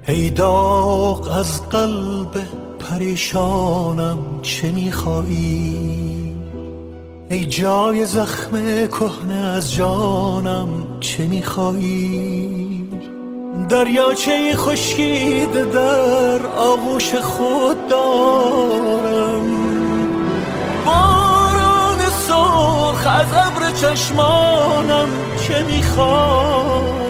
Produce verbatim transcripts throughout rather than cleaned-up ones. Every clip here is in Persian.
ای داغ از قلب پریشانم چه میخوایی؟ ای جای زخم کهنه از جانم چه میخوایی؟ دریاچه خشکیده در آغوش خود دارم، باران سرخ از ابر چشمانم چه میخوایی؟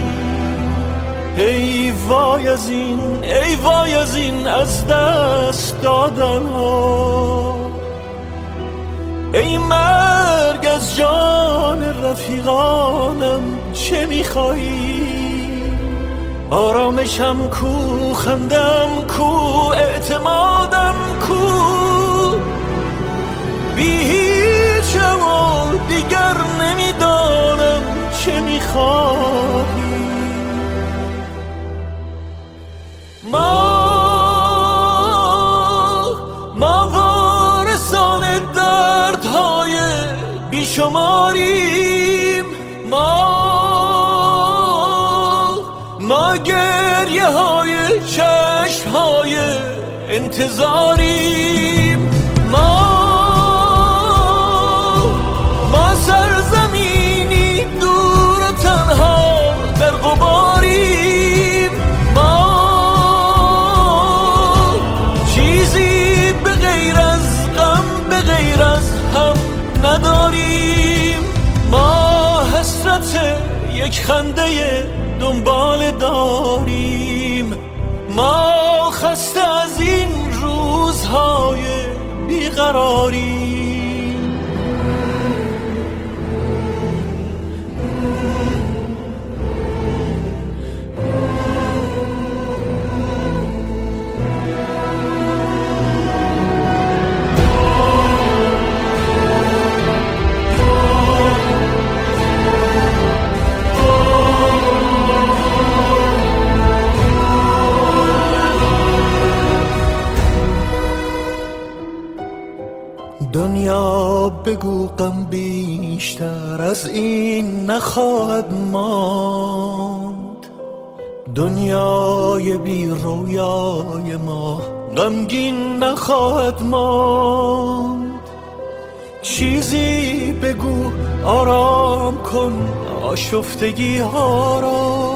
ای وای از این، ای وای از این از دست دادن ها، ای مرگ از جان رفیقانم چه میخوایی؟ آرامشم کو، خندم کو، اعتمادم کو، بی هیچم و دیگر نمیدانم چه میخوایی؟ ما ما وارثان دردهای بیشماریم، ما ما گریه های چشم های انتظاریم، ما ما سرزمینی دور و تنها در غباریم، ما چیزی به غیر از غم به غیر از هم نداریم، ما حسرت یک خنده دنبال داریم، ما خسته از این روزهای بیقراریم. دنیا بگو غم بیشتر از این نخواهد ماند، دنیای بی رویای ما غمگین نخواهد ماند، چیزی بگو آرام کن آشفتگی ها را،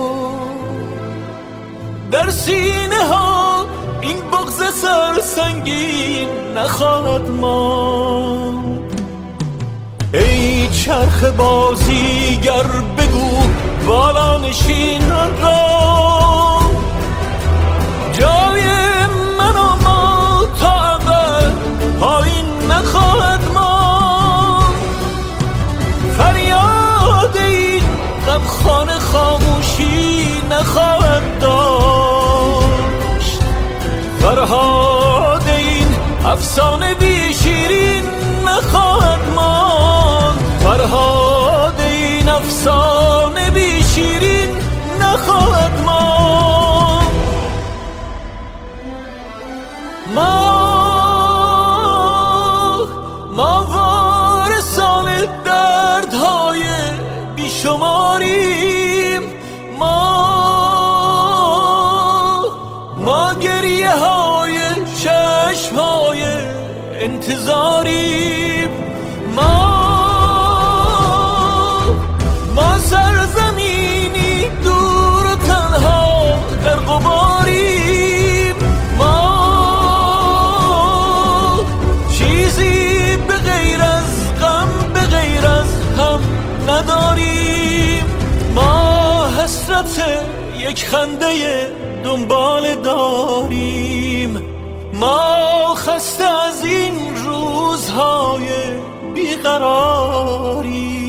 در سینه ها این بغض سرسنگین نخواهد ماند. ای چرخ بازیگر بگو بالا نشینان را، جای من و ما تا ابد پایین نخواهد ماند، فریاد این غمخانه خاموشی نخواهد داشت، فرهاد این افسانه بی شیرین نخواهد ماند، فرهاد این افسانه بی شیرین نخواهد ماند. ما ما وارثان دردهای بیشماریم، ما ما گریه های چشم های انتظاریم، ما ما سرزمینی دور و تنها در غباریم، ما چیزی به غیر از غم به غیر از هم نداریم، ما حسرت یک خنده دنبال داریم، ما خسته از این روزهای بیقراری.